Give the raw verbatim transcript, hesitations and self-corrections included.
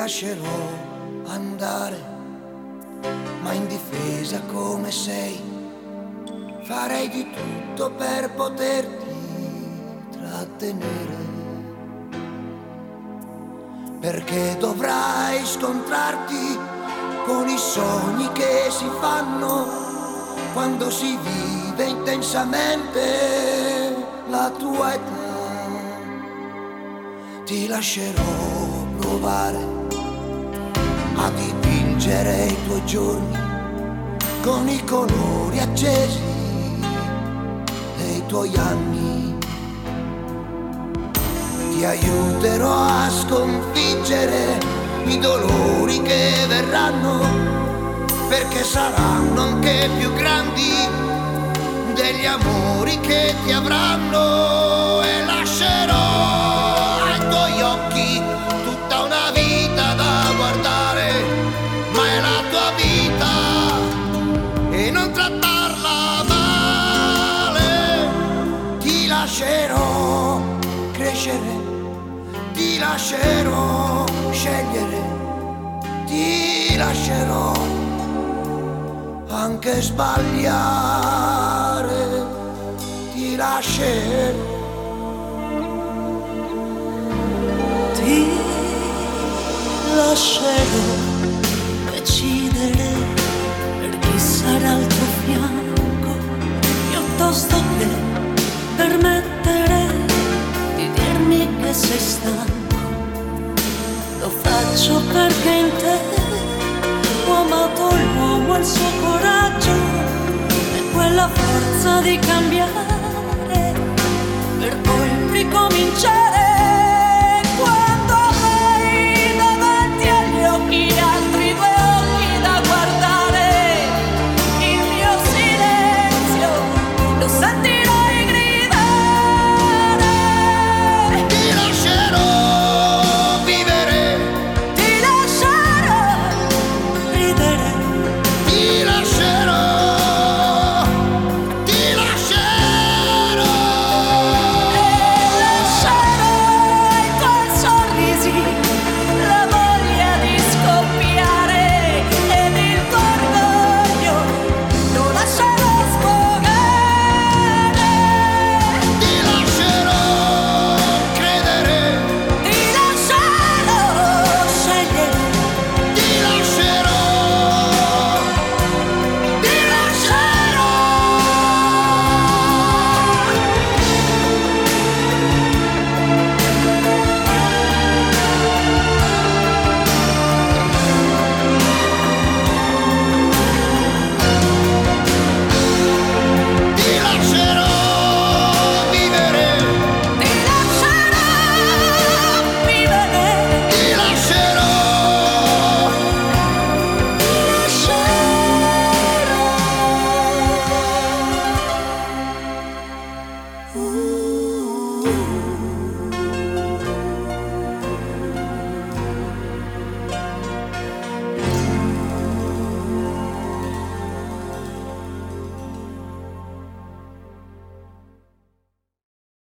lascerò andare, ma in difesa come sei, farei di tutto per poterti trattenere. Perché dovrai scontrarti con i sogni che si fanno quando si vive intensamente la tua età. Ti lascerò provare a dipingere i tuoi giorni con i colori accesi dei tuoi anni. Ti aiuterò a sconfiggere i dolori che verranno, perché saranno anche più grandi degli amori che ti avranno. E lascerò ai tuoi occhi tutta una vita da guardare, ma è la tua vita e non trattarla male. Ti lascerò crescere, ti lascerò scegliere, ti lascerò anche sbagliare, ti lascerò. Ti lascerò decidere per chi sarà al tuo fianco, piuttosto che permettere di dirmi che sei stanco. Lo faccio perché in te ho amato l'uomo e il suo coraggio e quella forza di cambiare per poi ricominciare. Quando avrai davanti agli occhi altri due occhi da guardare, il mio silenzio lo sentirai gridare. Ti lascerò vivere, Ti lascerò ridere, ti lascerò, ti lascerò. e lascerò ai tuoi sorrisi la voglia di scoppiare ed il tuo orgoglio lo lascerò sfogare. Ti lascerò credere, Ti lascerò scegliere, ti lascerò, ti lascerò. Ti lascerò vivere, ti lascerò vivere, ti lascerò. ti lascerò. Uh.